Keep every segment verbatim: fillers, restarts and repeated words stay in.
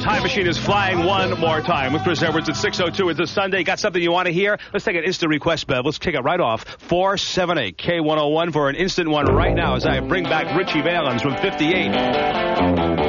Time Machine is flying one more time with Chris Edwards at six oh two. It's a Sunday. Got something you want to hear? Let's take an instant request, Bev. Let's kick it right off. four seven eight K one oh one for an instant one right now as I bring back Richie Valens from fifty-eight.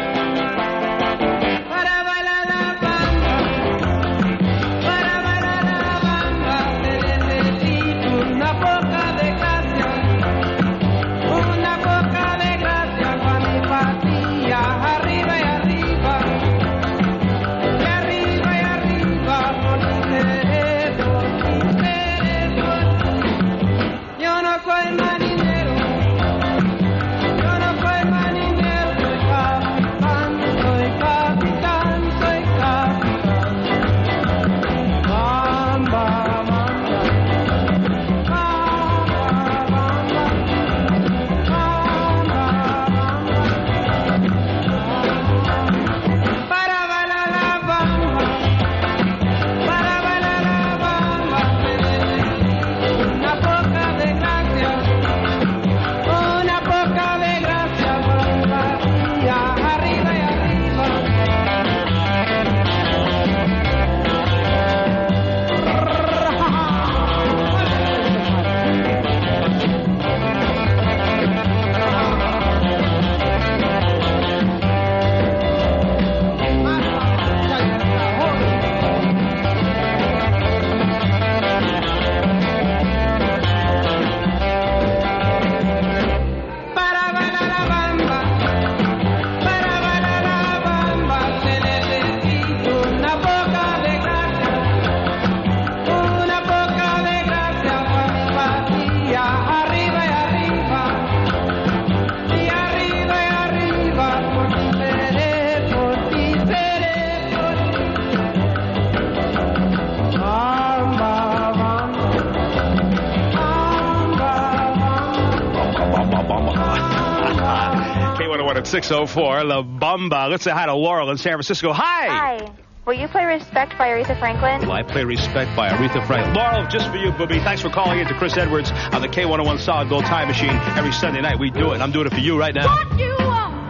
six oh four, La Bamba. Let's say hi to Laurel in San Francisco. Hi! Hi. Will you play Respect by Aretha Franklin? Will I play Respect by Aretha Franklin? Laurel, just for you, booby. Thanks for calling in to Chris Edwards on the K one oh one Solid Gold Time Machine. Every Sunday night we do it. I'm doing it for you right now. What you want,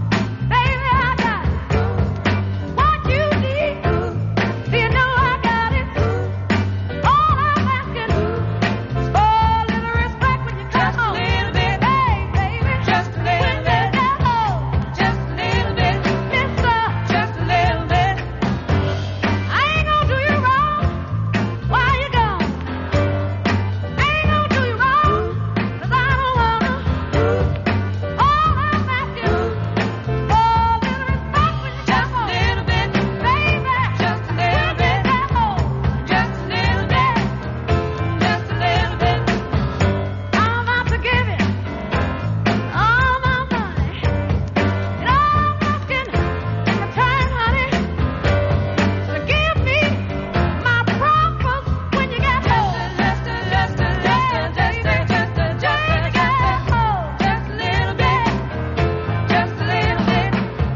baby, I got it. What you need, do you know I got it? All I'm asking is for a little respect when you come home. Just a little bit, hey, baby. Just a little bit. Just a little bit, mister. Just a little bit. I ain't gonna do you wrong while you're gone. I ain't gonna do you wrong, 'cause I don't wanna. All I'm asking for a little respect when you come home. Just a little bit, baby. Just a little bit, oh, just a little bit. Just a little bit. I'm out to give it all my money. And all I'm asking in return, honey, to give me my promise when you get home. Just a, just a, just a, just a, just a, just a, just a, oh, just a little bit, just a little bit.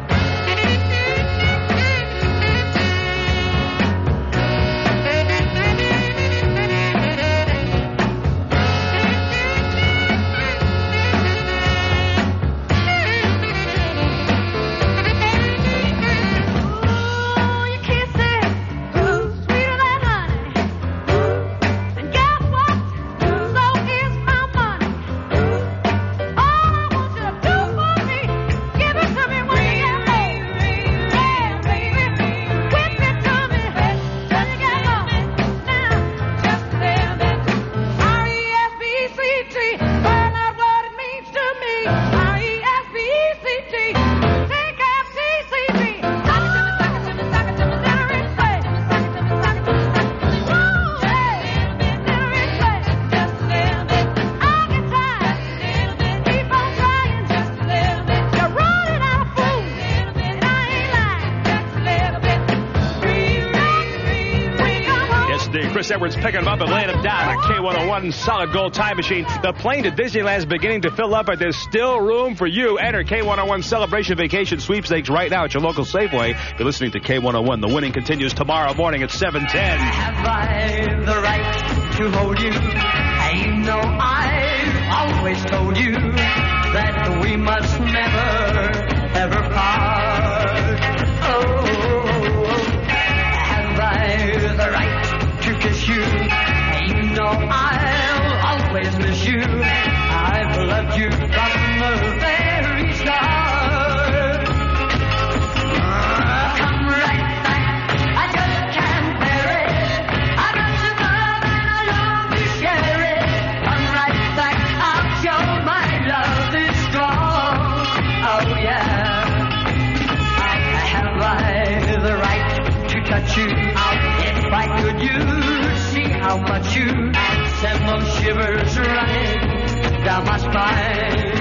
Ooh, your kisses, ooh, sweeter than honey. And guess what? So is my money. All I want you to do for me, give it to me when you get home. Yeah, baby, whip it to me when you get home. Now, just a little bit. R E S P E C T, find out what it means to me. R E S P E C T, take F T C T. Sock it to me, sock it to me, sock it to me, let her say. Sock it to me, sock it to me, sock it to me. Woo, hey, let her say. Just a little bit. I get tired. Just a little bit. Keep on trying. Just a little bit. You're running out of food. And I ain't lying. Just a little bit. When you come home. Yes, indeed. Chris Edwards picking him up and laying him down on K one oh one Solid Gold Time Machine. The plane to Disneyland is beginning to fill up, but there's still room for you. Enter K one oh one Celebration Vacation Sweepstakes right now at your local Safeway. You're listening to K one oh one. The winning continues tomorrow morning at seven ten. Have I the right to hold you? And you know I've always told you that we must never, ever part. Oh, miss you. I've loved you from the very start. Uh, come right back, I just can't bear it. I got some love and I long to share it. Come right back, I'll show my love is strong. Oh yeah. Have I the right to touch you? If I could, you'd see how much you send those shivers running down my spine.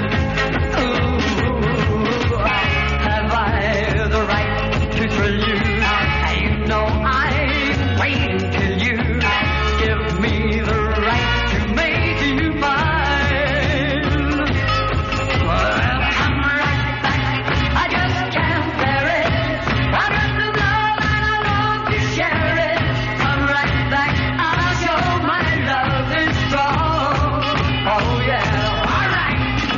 Ooh, have I the right to thrill you? You know I'm waiting till you give me the right to make you mine. Well, come right back, I just can't bear it. I got the love and I long to share it. Come right back, I'll show my love is strong. Oh yeah, all right.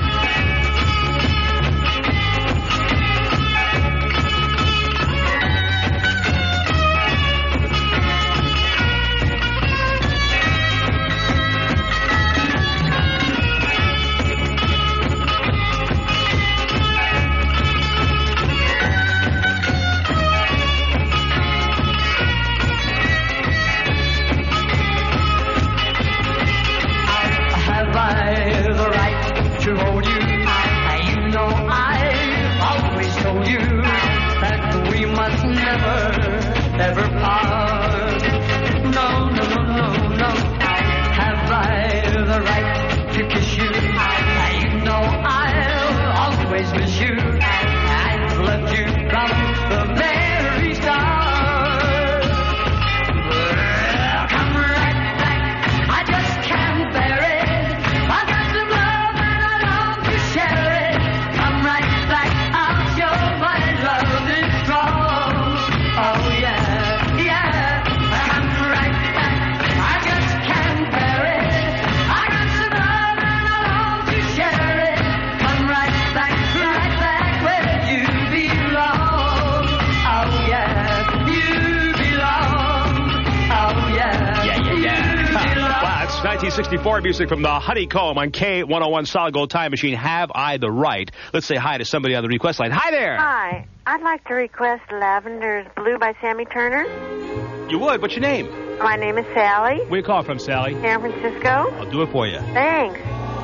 Have I the right to hold you? You know I've always told you that we must never, ever part. No, no, no, no, no. Have I the right to kiss you? You know I'll always miss you. I've loved you from the very start. Well, come right back, I just can't bear it. I got some love and I long to share it. Come right back, I'll show my love is strong. Oh yeah, yeah. Come right back, I just can't bear it. I got some love and I long to share it. Come right back, right back where you belong. Oh yeah, you belong. Oh yeah, Yeah, yeah, yeah. you belong. Wow, that's nineteen sixty-four music from the Honeycomb on K one oh one Solid Gold Time Machine. Have I the right? Let's say hi to somebody on the request line. Hi there. Hi. I'd like to request Lavender's Blue by Sammy Turner. You would? What's your name? My name is Sally, Where you call from, Sally? San Francisco. I'll do it for you. Thanks.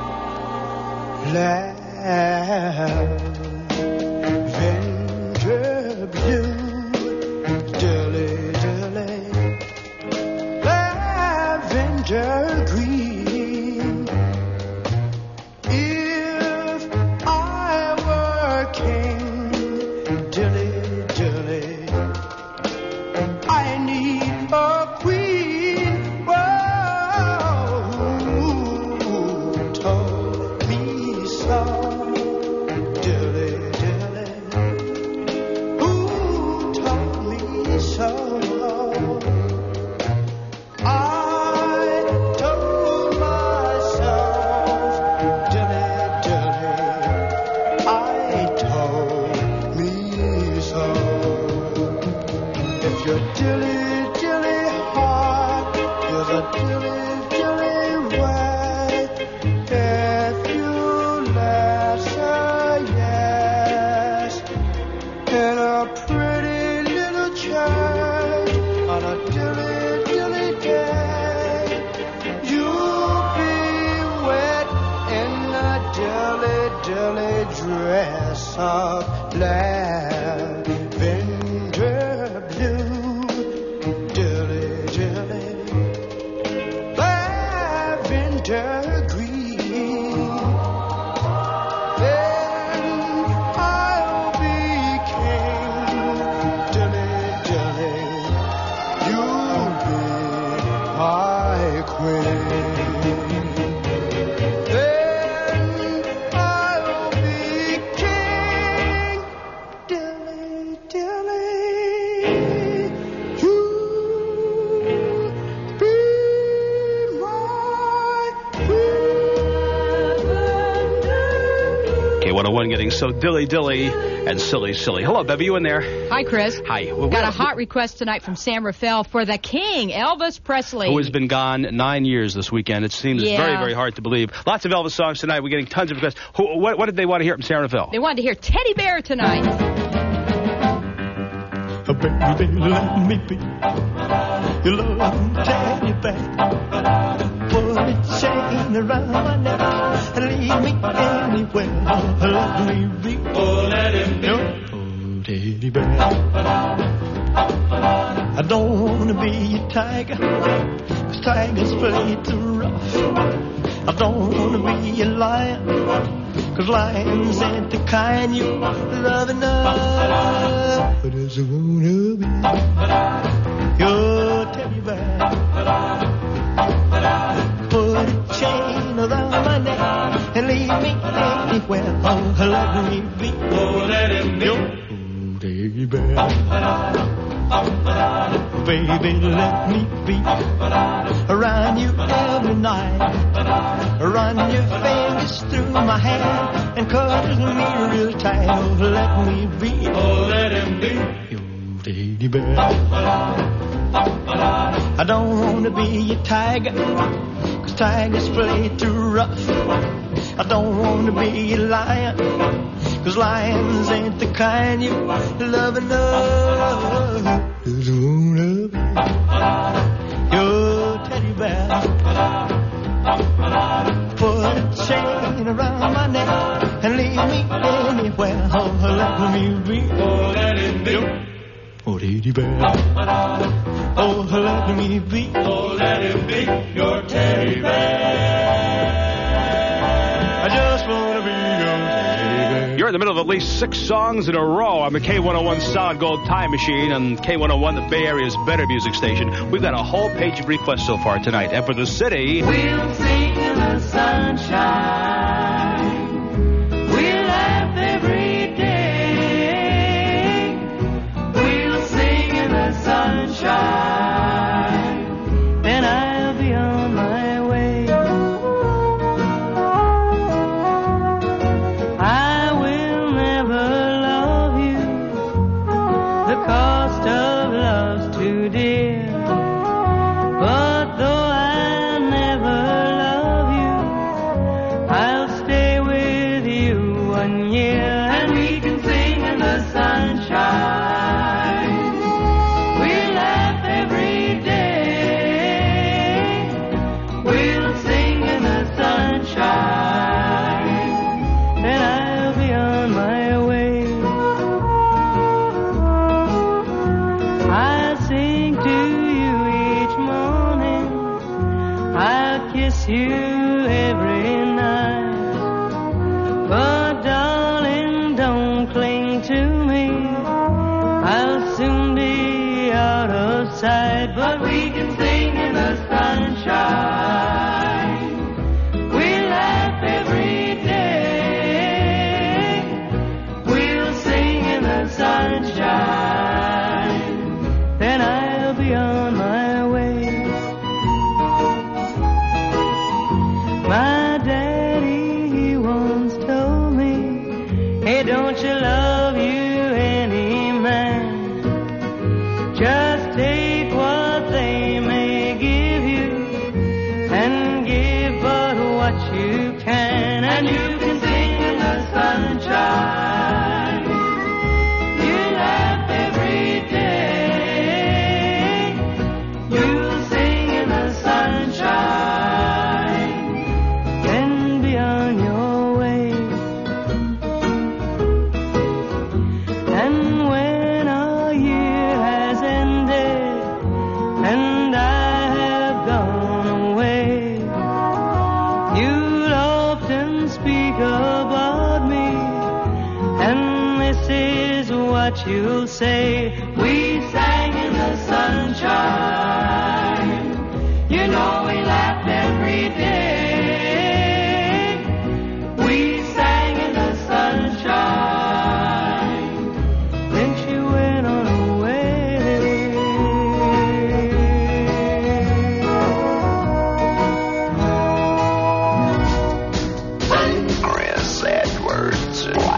Lavender blue, dilly dilly, lavender green. If I were king, dilly dilly, I need a queen. Whoa, told me so. Dilly dilly, who told me so? I told myself, dilly dilly, I told me so. If your dilly dilly heart is a dilly dilly way, if you answer yes in a pretty little church on a dilly dilly day, you'll be wet in a dilly dilly dress of lavender blue, dilly dilly, lavender green. Then I'll be king, dilly dilly, you'll be my queen. Then I'll be king, dilly dilly, you'll be my queen. K one oh oh one getting so dilly-dilly and silly-silly. Hello, Bevy, you in there? Hi, Chris. Hi. Well, Got a hot request tonight from San Rafael for the King, Elvis Presley. Who has been gone nine years this weekend. It seems Yeah. very, very hard to believe. Lots of Elvis songs tonight. We're getting tons of requests. Who, what, what did they want to hear from San Rafael? They wanted to hear Teddy Bear tonight. Oh, baby, let me be your loving teddy bear. Put a chain around my neck and leave me anywhere. Let me be, oh, let him be your teddy bear. I don't wanna be a tiger, 'cause tigers play too rough. I don't wanna be a lion, 'cause lions ain't the kind you love enough. But I just wanna be your teddy bear. Put a chain around my neck and leave me anywhere. Oh, let me be, oh, let him be your teddy bear. Baby, let me be around you every night. Run your fingers through my hair and cuddle me real tight. Oh, let me be, oh, let him be your teddy bear. I don't wanna be a tiger, 'cause tigers play too rough. I don't wanna be a lion, 'cause lions ain't the kind you love enough. Just wanna be your teddy bear. Put a chain around my neck and leave me anywhere. Oh, let me be, oh, let him be your teddy bear. Oh, let me be, oh, let him be your teddy bear. I just wanna be your teddy bear. You're in the middle of at least six songs in a row on the K one oh one Solid Gold Time Machine and K one oh one, the Bay Area's better music station. We've got a whole page of requests so far tonight. And for the city, We'll sing in the sunshine. We'll laugh every day. We'll sing in the sunshine. Then I'll be on my way. I will never love you. The cost of love's too dear. But though I never love you, I'll stay with you one year, and we can sing in the sunshine. We'll laugh every day. We'll sing in the sunshine. Then I'll be on my way. I'll sing to you each morning. I'll kiss you every night. But darling, don't cling to me. I'll soon be out of sight. But we can sing in the sunshine. We'll laugh every day. We'll sing in the sunshine. Then I'll be on my way. My daddy, he once told me, hey, don't you love you any man? Just take what they may give you and give but what you can, and you can sing in the sunshine. You laugh every day. You'll sing in the sunshine. Then be on your way. And when our year has ended and I have gone away, you'll often speak about me, and this is what you'll say. We sang in the sunshine. You know we laughed every day. We sang in the sunshine. Then she went on her way. Chris Edwards.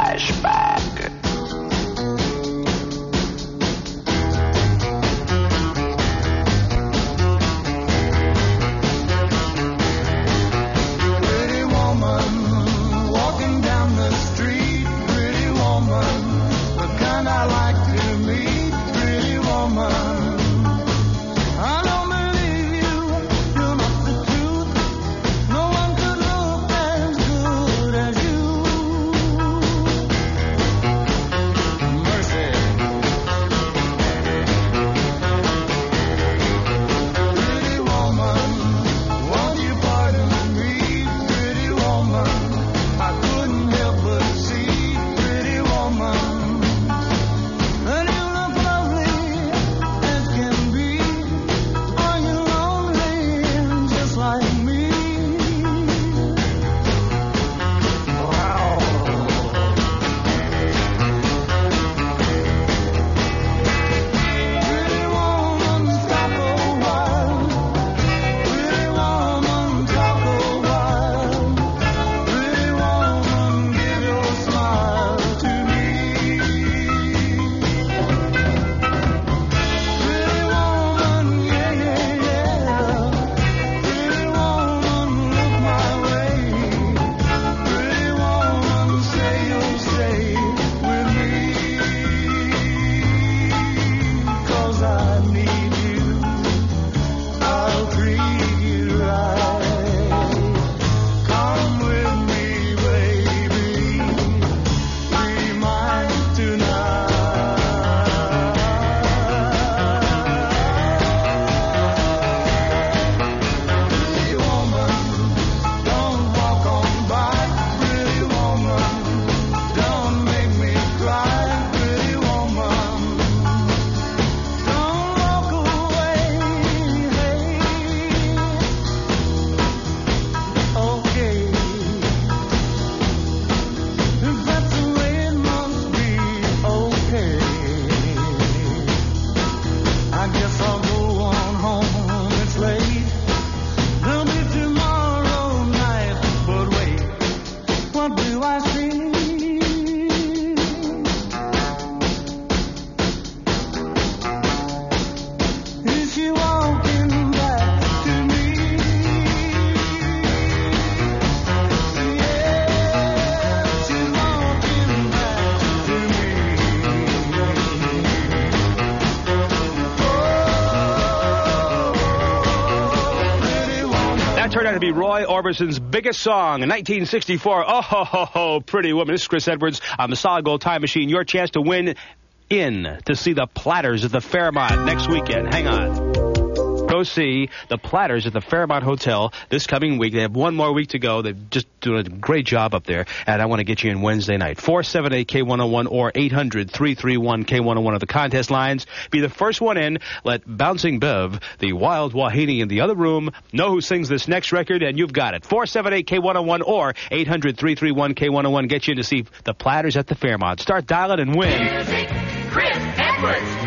That turned out to be Roy Orbison's biggest song in nineteen sixty-four. Oh, ho, ho, ho, Pretty Woman. This is Chris Edwards on the Solid Gold Time Machine. Your chance to win in to see the Platters at the Fairmont next weekend. Hang on. Go see the Platters at the Fairmont Hotel this coming week. They have one more week to go. They're just doing a great job up there, and I want to get you in Wednesday night. four seven eight K one oh one or eight hundred, three three one, K one oh one are the contest lines. Be the first one in. Let Bouncing Bev, the Wild Wahini in the other room, know who sings this next record, and you've got it. four seven eight K one oh one or eight hundred, three three one, K one oh one. Get you in to see the Platters at the Fairmont. Start dialing and win. Music, Chris Edwards.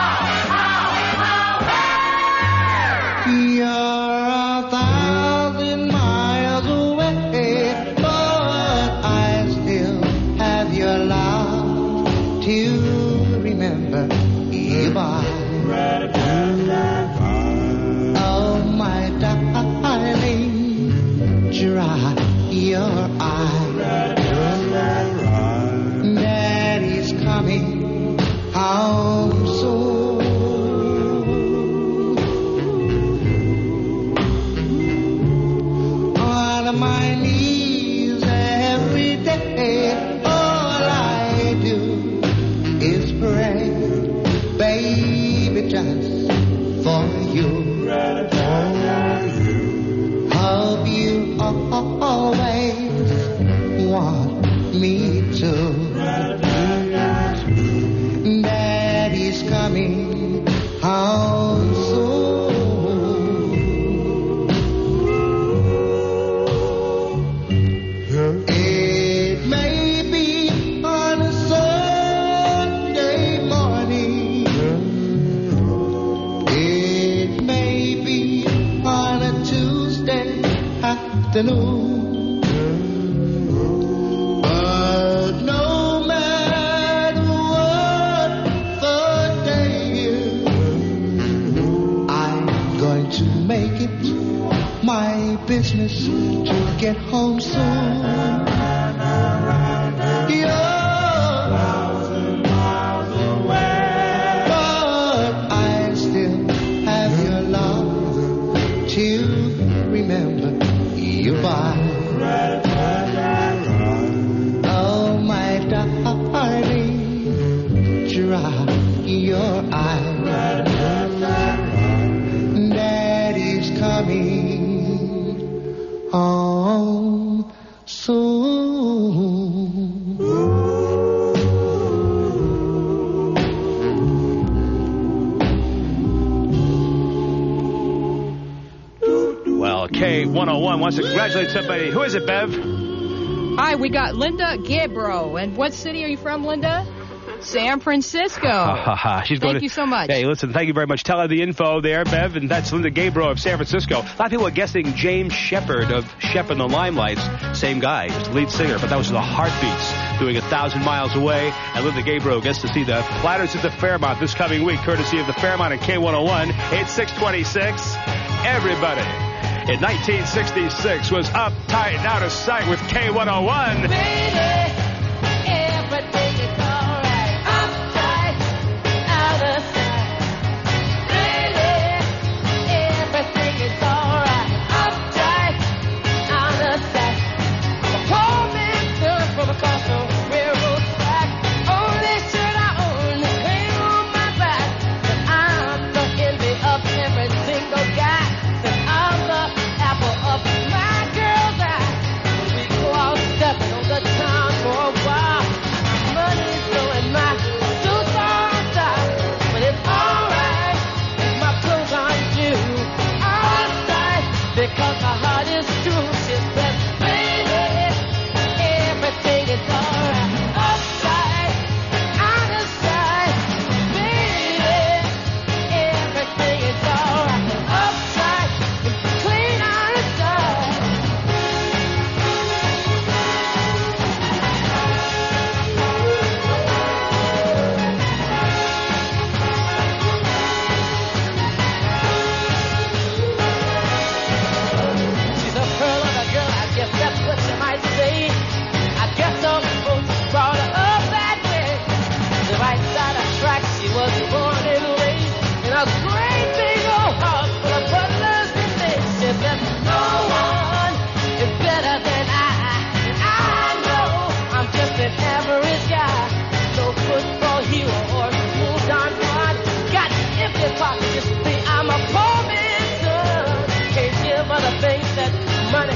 You're a thousand miles away, but I still have your love to remember you by. Oh, my darling, dry your eyes. Daddy's coming home soon. My knees every day, all I do is pray, baby, just for you. Hope you always want me to. Daddy's coming home soon. Afternoon, but no matter what the day is, I'm going to make it my business to get home soon. You're a thousand miles away, but I still have your love to remember you by. Oh, my darling, dry your eyes. Daddy's coming home soon. Well, K one oh one wants to congratulate somebody. Who is it, Bev? Hi, we got Linda Gabbro. And what city are you from, Linda? San Francisco. She's going Thank to, you so much. Hey, listen, thank you very much. Tell her the info there, Bev, and that's Linda Gabbro of San Francisco. A lot of people are guessing James Shepard of Shep and the Limelights. Same guy, just the lead singer, but that was the Heartbeats doing A Thousand Miles Away. And Linda Gabbro gets to see the Platters at the Fairmont this coming week, courtesy of the Fairmont at K one oh one, eight six two six. Everybody in nineteen sixty-six was uptight and out of sight with K one oh one. Baby, everything is alright. Uptight, out of sight. Baby, everything is alright. Uptight, out of sight. A poor man stood from across the railroad track. Only shirt I own hang on my back. But I'm the envy of every single guy. That I'm the apple of my girl's eye. We go out stepping on the town for a while. Money's blowing my suits on top. But it's alright if my clothes aren't due. Outside because my heart is true. She said, baby, everything is alright. Upside, out of sight. Baby, everything is alright. Upside, clean out of sight. She's a pearl of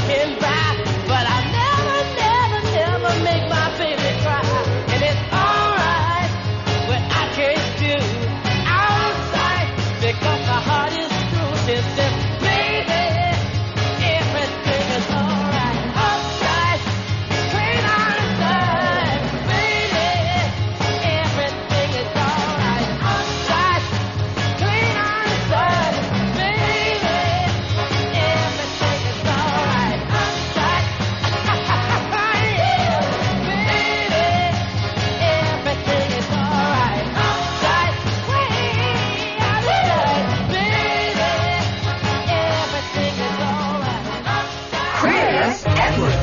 can buy, but I never, never, never make my baby cry. And it's alright when I can't do outside because my heart is true. She says, baby, everything is alright. Outside, clean outside, baby, everything is alright. Outside, clean outside, baby, everything is alright. Outside, yeah, baby, everything is alright. Outside, clean outside, baby, everything is alright. Outside. Chris Edwards.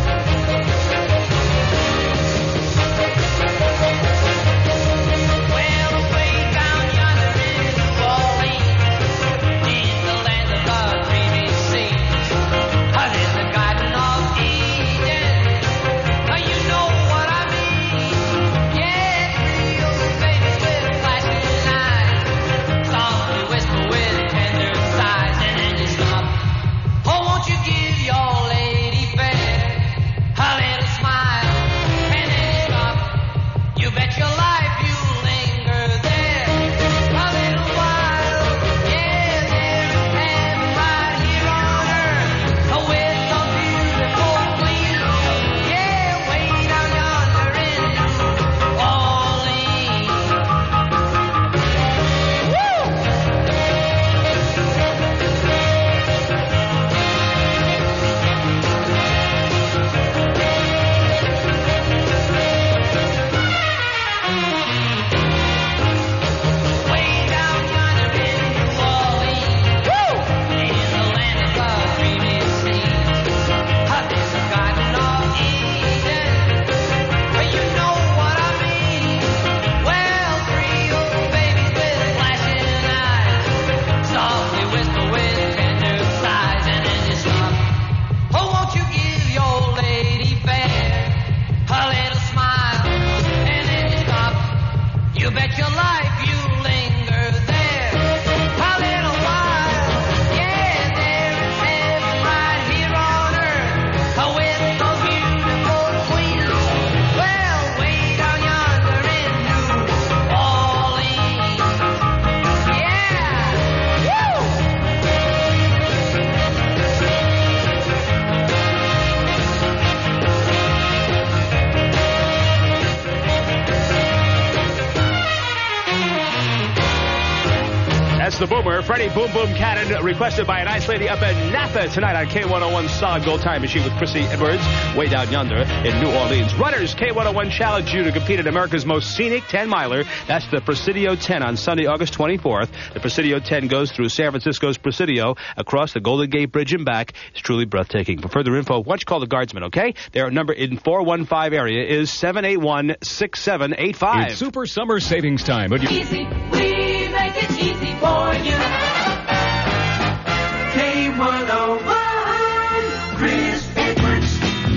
Well, way down yonder in New Orleans, in the land of the dreamy seas, uh, there's a garden of Eden. Uh, you know what I mean? Yeah, three old babies with flashing eyes, softly whisper with tender sighs, and then you stop. Oh, won't you give your lady fair a little smile, and then you stop. You bet your life you'll linger there a little while. Yeah, there is heaven right here on earth with some beautiful queen. Yeah, way down yonder in New Orleans. Woo! Way down yonder in New Orleans, in the land of the dreamy seas, uh, there's a garden of Eden. Well, you know what I mean. Well, three old babies with flashing eyes, softly whisper with tender sighs, and then you stop. Oh, won't you give your lady fair a little smile, and then you stop. You bet your life you linger there a little while. Yeah, there is heaven right here on earth with those beautiful queens. Well, way down yonder in New Orleans. Yeah, woo! That's the Boomer, Freddie Boom Boom Cannon, requested by a nice lady up in Napa tonight on K one oh one Solid Gold Time Machine with Chrissy Edwards, way down yonder in New Orleans. Runners, K one oh one challenge you to compete in America's most scenic ten-miler. That's the Presidio ten on Sunday, August twenty-fourth. The Presidio ten goes through San Francisco's Presidio, across the Golden Gate Bridge and back. It's truly breathtaking. For further info, why don't you call the guardsman, okay? Their number in four one five area is seven eight one, six seven eight five. It's super summer savings time. But you- Easy, we make it easy for you. K one oh one, Chris Edwards.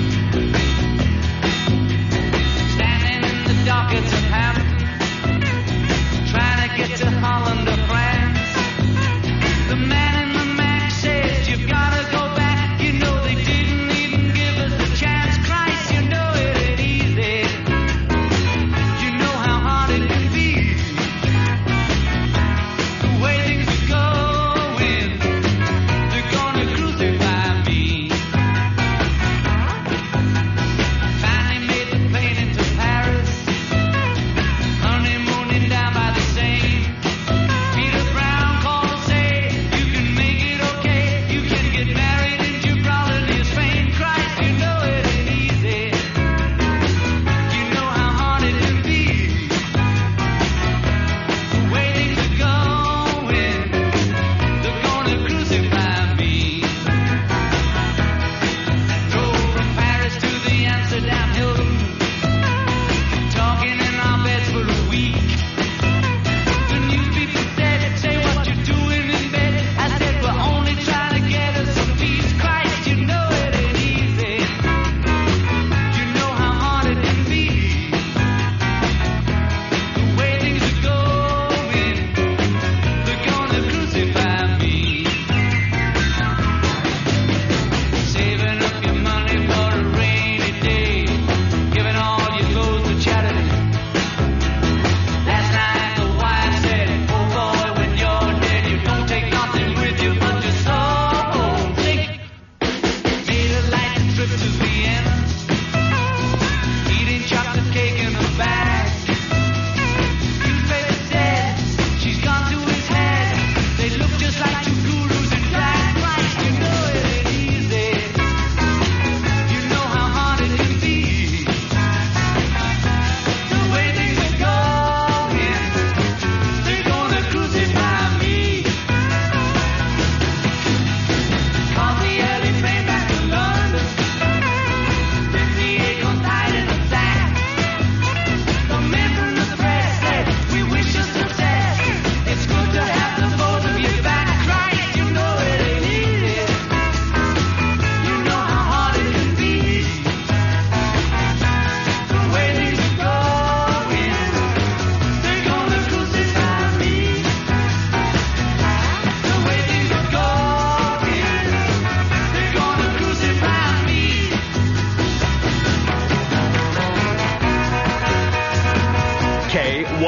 Standing in the dockets of Hampton, trying to get to Holland or France. The man in the Mac says you've got to go back. You know they didn't even give us a chance. Christ, you know it ain't easy. You know how hard it can be. The way things are going, they're gonna cruise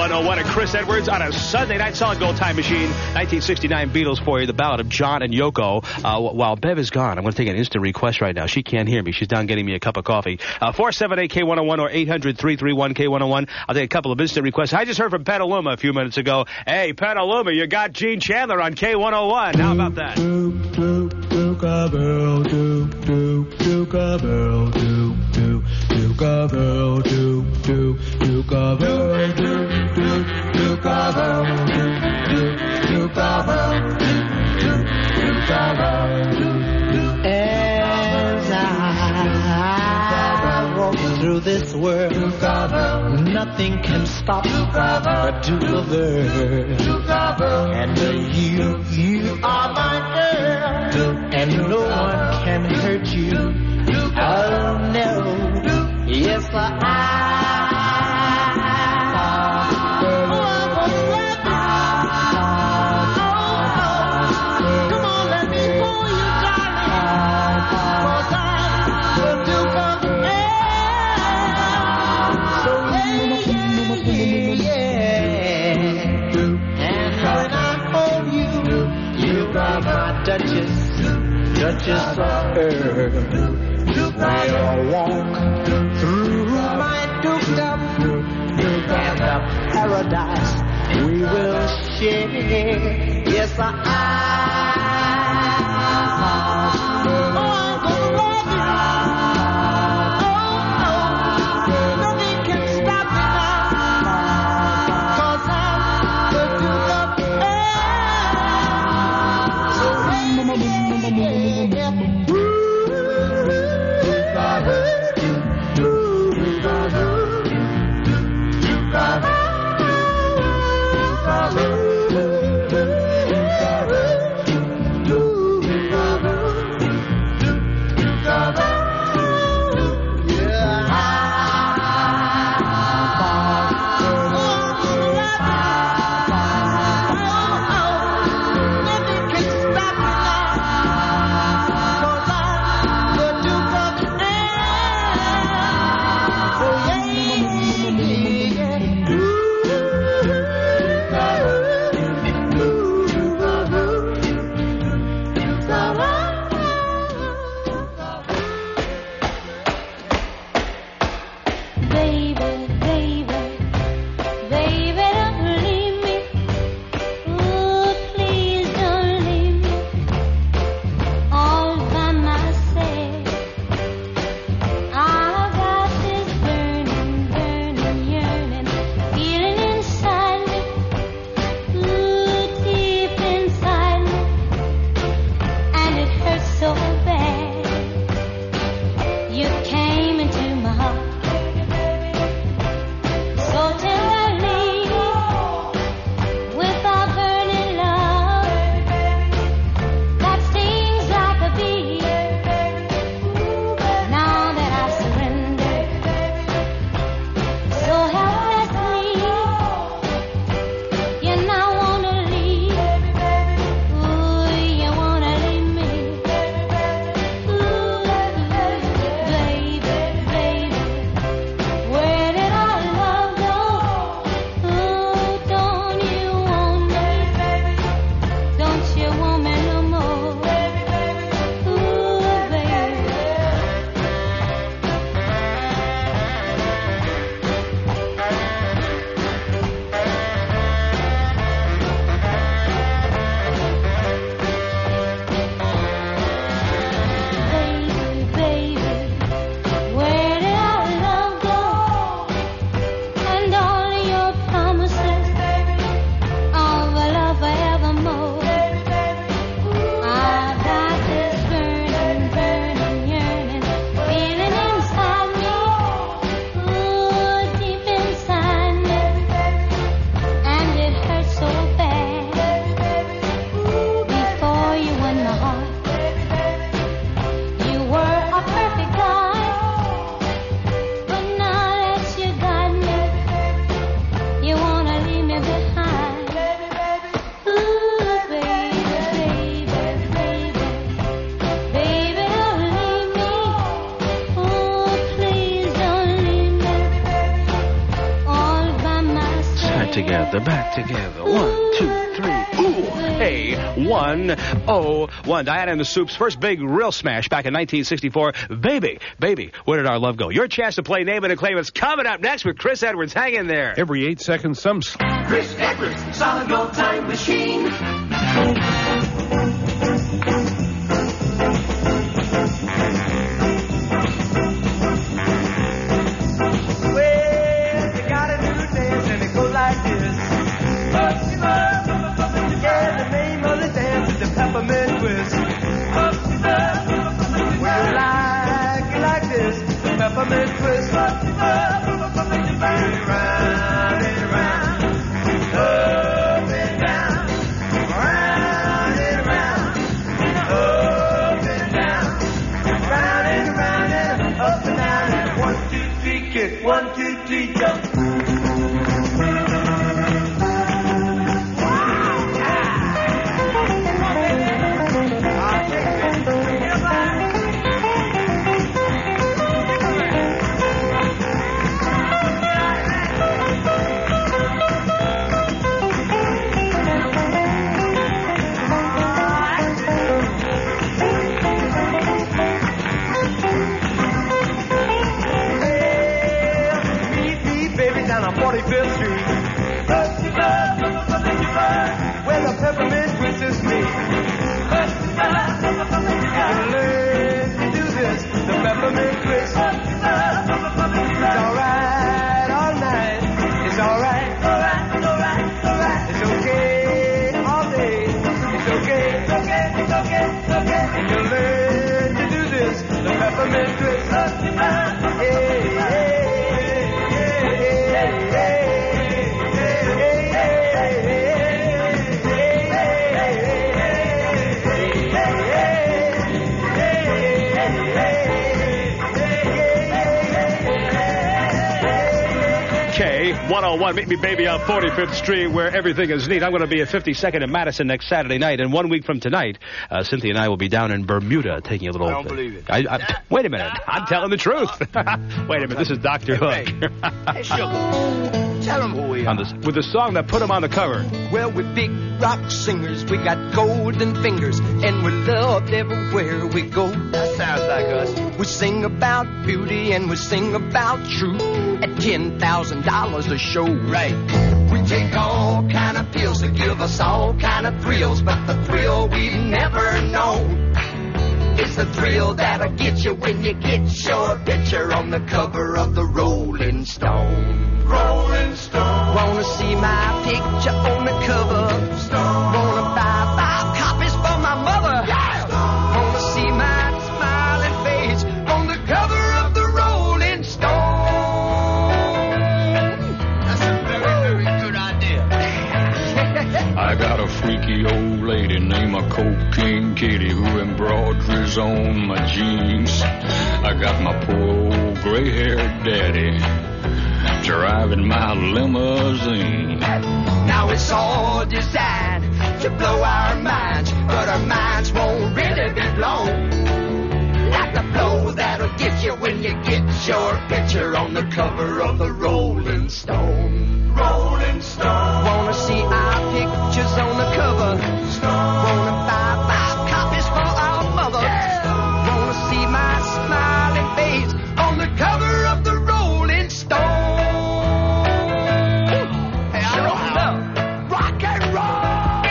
one oh one and Chris Edwards on a Sunday night solid gold time machine. nineteen sixty-nine Beatles for you, the ballad of John and Yoko. Uh, while Bev is gone, I'm going to take an instant request right now. She can't hear me. She's down getting me a cup of coffee. Uh, four seven eight K one oh one or eight hundred, three three one, K one oh one. I'll take a couple of instant requests. I just heard from Petaluma a few minutes ago. Hey, Petaluma, you got Gene Chandler on K one oh one. How about that? Doop, doop, doop, bell, doop, doop, doop, bell, doop, doop, doop, bell, doop, doop, doop, bell, doop, doop, doop, bell, doop, doop, doop, bell, doop, doop, bell, doop. As I walk through this world, nothing can stop the Duke of Earth. And you, you are my girl, and no one can hurt you. Oh no, yes I. Duchess of Earth, we'll walk through my dukedom, and the paradise we will share. Yes, I. Oh, I'm gonna love you. Oh, no, nothing can stop me now, 'cause I'm the Duke of Earth. So hey, together, back together. One, two, three. Ooh, hey, one, oh, one. Diana and the Soup's first big real smash back in nineteen sixty-four. Baby, baby, where did our love go? Your chance to play Name It and Claim It's coming up next with Chris Edwards. Hang in there. Every eight seconds, some... Chris Edwards, Solid Gold Time Machine. Well, you gotta do the dance and it goes like this. Yeah, the name of the dance is the peppermint twist. Well, you like it like this, the peppermint twist. Round and round, up and down, round and round, up and down, round and round and up and down. And one, two, three, kick. One, two, three, jump. forty-fifth Street, where the peppermint twist is me. Learn to do this, the peppermint twist. It's alright all night. It's alright, alright, alright, alright. It's okay all day. It's okay, it's okay, it's okay, it's okay. You learn to do this, the peppermint twist. Hey, hey. K one oh one, meet me, baby, on forty-fifth Street, where everything is neat. I'm going to be at fifty-second and Madison next Saturday night, and one week from tonight, uh, Cynthia and I will be down in Bermuda taking a little... I don't believe it. I, I, wait a minute. I'm telling the truth. Wait a minute. This is Doctor Hook. Hey, Sugar, tell them who we are. On this, with the song that put him on the cover. Well, we're big rock singers. We got golden fingers, and we're loved everywhere we go. That sounds like us. We sing about beauty, and we sing about truth at ten thousand dollars a show. Right. We take all kind of pills to give us all kind of thrills, but the thrill we've never known is the thrill that'll get you when you get your picture on the cover of the Rolling Stone. Rolling Stone. Wanna see my picture on the cover? Stone. Wanna buy five copies for my mother? Yeah. Wanna see my smiling face on the cover of the Rolling Stone? That's a very, very good idea. I got a freaky old lady named a Cocaine Kitty who embroiders on my jeans. I got my poor old gray-haired daddy driving my limousine. Now it's all designed to blow our minds, but our minds won't really be blown. Like the blow that'll get you when you get your picture on the cover of the Rolling Stone. Rolling Stone. Wanna see our pictures on the cover? Stone. Wanna buy five copies for our mother? Yeah. Wanna see my smiling face on the cover of the Rolling Stone? Hey, I know how. Rock and roll!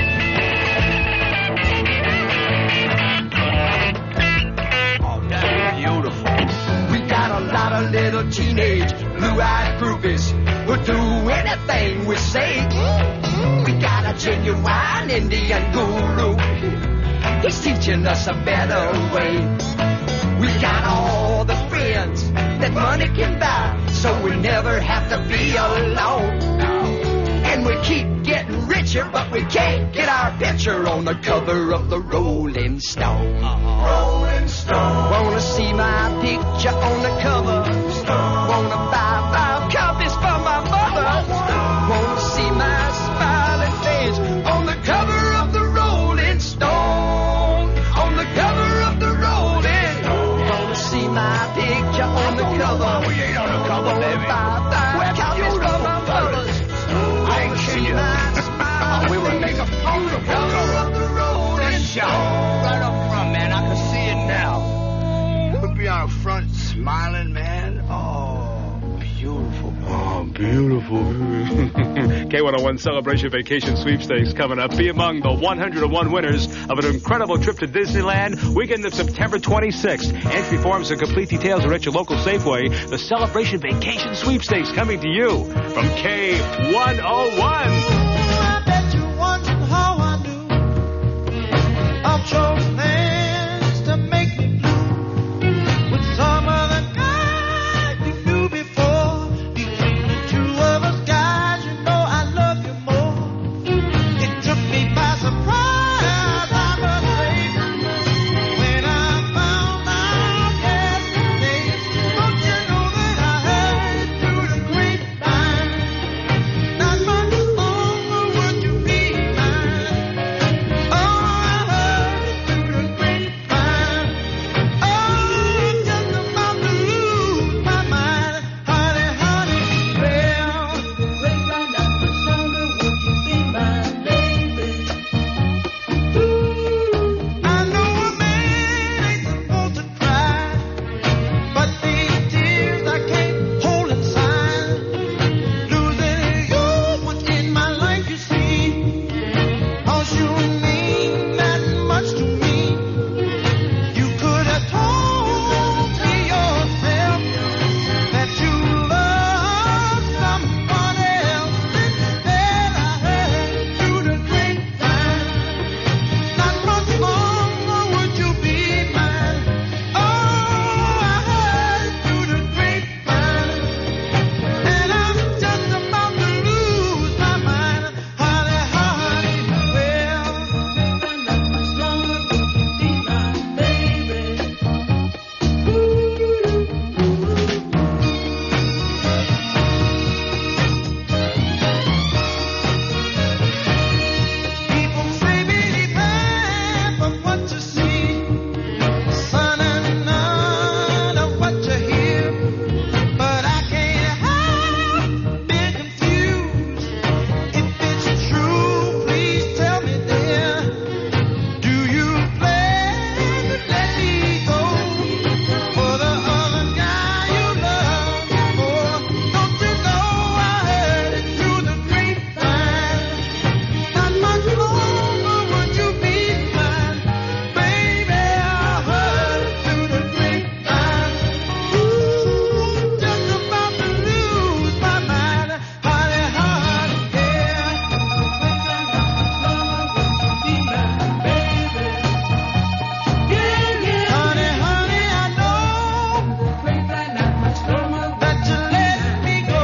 Oh, that's beautiful. We got a lot of little teenage blue-eyed groupies who'll do anything we say. We got a genuine Indian guru. He's teaching us a better way. We got all the friends that money can buy, so we never have to be alone. And we keep getting richer, but we can't get our picture on the cover of the Rolling Stone. Rolling Stone. Wanna see my picture on the cover? Stone. Wanna buy five copies for my mother? Wanna see my smiling face on the cover of the Rolling Stone? On the cover of the Rolling Stone. Wanna see my picture on the cover? We ain't on the cover, Wanna baby. buy five copies for my mother? out front smiling, man. Oh, beautiful. Oh, beautiful. K one oh one Celebration Vacation Sweepstakes coming up. Be among the one hundred one winners of an incredible trip to Disneyland weekend of September twenty-sixth. Entry forms and complete details are at your local Safeway. The Celebration Vacation Sweepstakes coming to you from K one oh one. I bet you're wondering how I knew I'll chose plans to make me blue with some other guy you knew before. Between the two of us guys, you know I love you more. It took me by surprise, I must say, when I found out yesterday. Don't you know that I heard through the grapevine? Not much longer would you be mine. Oh, I heard through the grapevine. Oh, I'm just about to lose my mind. Honey, honey, well, grapevine, not much longer would you be mine, baby. I know a man ain't supposed to cry, but these tears I can't hold inside. Losing you was in my life, you see. 'Cause you mean that much to me. You could have told me yourself that you love someone else. Instead, I heard through the grapevine. Not much longer would you be mine. Oh, I heard through the grapevine. And I'm just about to lose my mind. Honey, honey, well, not much longer would you be mine, baby. People say believe half of what you see, son, and none of what you hear. But I can't help being confused. If it's true, please tell me, dear. Do you plan to let me go for the other guy you love before? Don't you know I heard it through the grapevine? Not much longer would you be mine, baby. I heard it through the grapevine. Ooh, just about to lose my mind, honey, honey, yeah. Honey, honey, I know that you let me go.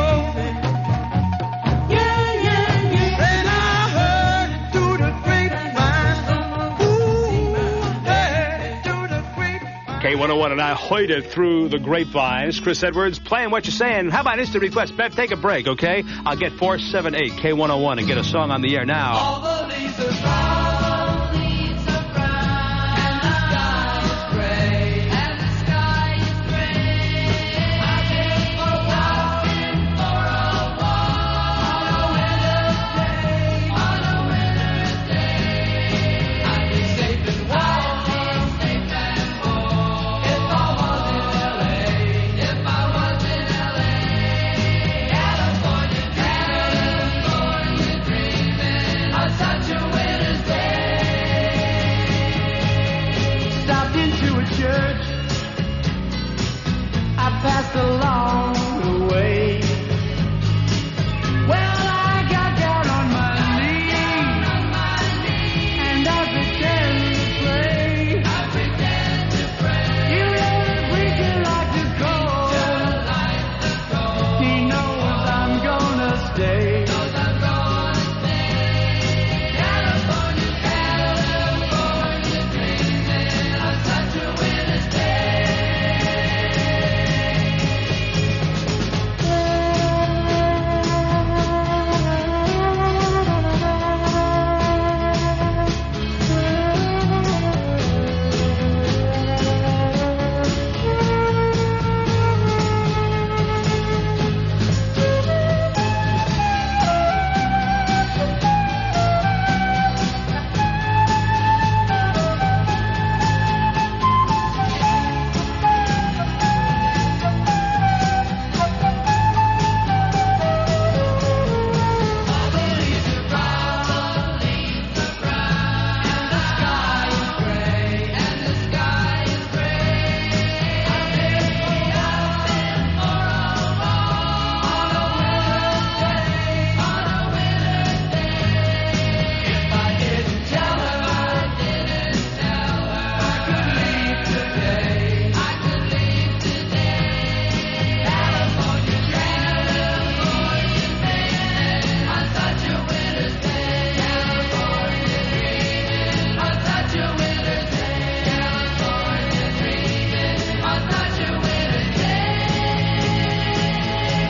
And I heard it through the grapevine. Ooh, yeah, through the grapevine. K one oh one and I hoid it through the grapevines. Chris Edwards playing what you're saying. How about instant request? Bev, take a break, okay? I'll get four seven eight K one oh one and get a song on the air now. All the leaves are brown. And the sky is gray. And the sky is gray. I've been for a walk. For a walk. On a winter's day. On a winter's day. I'd be safe and warm. Safe and warm. If I was in L A. If I was in L A. California dreaming. California dreaming. On such a winter's day.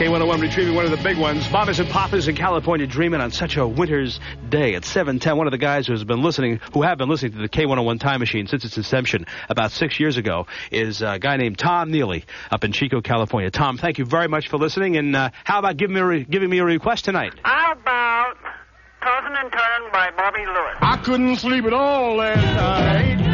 K one oh one retrieving one of the big ones. Mamas and Papas in California dreaming on such a winter's day. At seven ten, one of the guys who has been listening, who have been listening to the K one oh one Time Machine since its inception about six years ago, is a guy named Tom Neely up in Chico, California. Tom, thank you very much for listening. And uh, how about giving me, a re- giving me a request tonight? How about Tossing and Turning by Bobby Lewis? I couldn't sleep at all last night.